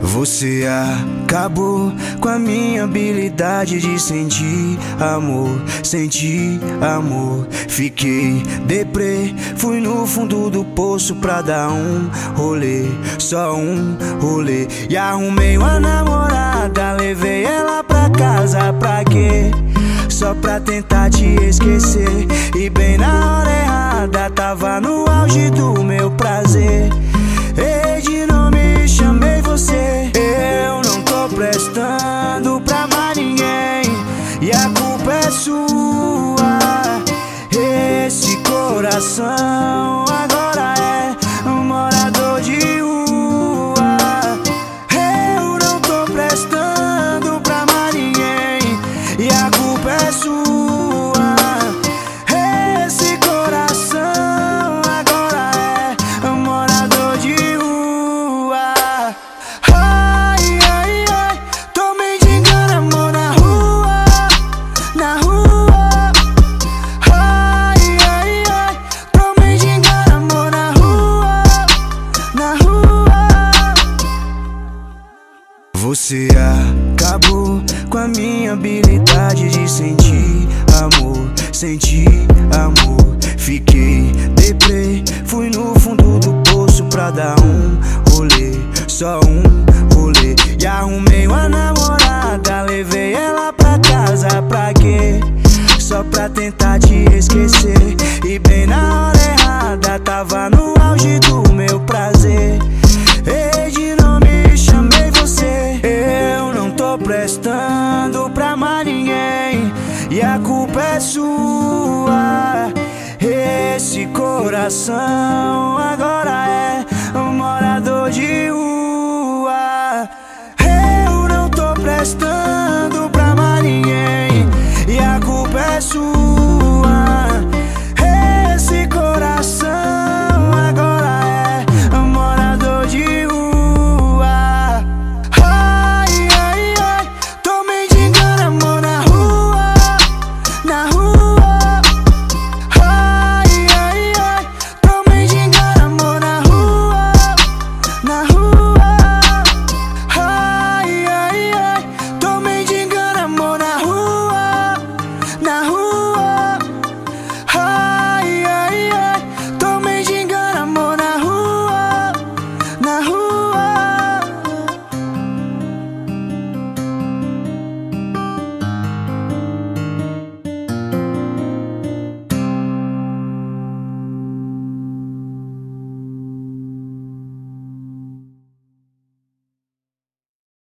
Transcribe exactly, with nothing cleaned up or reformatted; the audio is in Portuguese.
Você acabou com a minha habilidade de sentir amor, sentir amor. Fiquei deprê, fui no fundo do poço pra dar um rolê, só um rolê. E arrumei uma namorada, levei ela pra casa, pra quê? Só pra tentar te esquecer. E bem na hora errada, tava no auge do meu prazer. Ei, de nome chamei você. Eu não tô prestando pra mais ninguém, e a culpa é sua. Esse coração agora é um morador de rua. Eu não tô prestando pra mais ninguém, e a culpa é sua. Esse coração agora é um morador de rua. Ai, ai, ai, tô mendigando amor na rua, na rua. Ai, ai, ai, tô mendigando amor na rua, na rua. Você acabou com a minha habilidade de sentir amor, sentir amor. Fiquei deprê, fui no fundo do poço pra dar um rolê, só um rolê. E arrumei uma namorada, levei ela pra casa, pra quê? Só pra tentar te esquecer. E bem na hora errada, tava no auge do meu prazer. Ei, de nome chamei você. Eu não tô prestando pra mais ninguém, e a culpa é sua. Esse coração agora é um morador de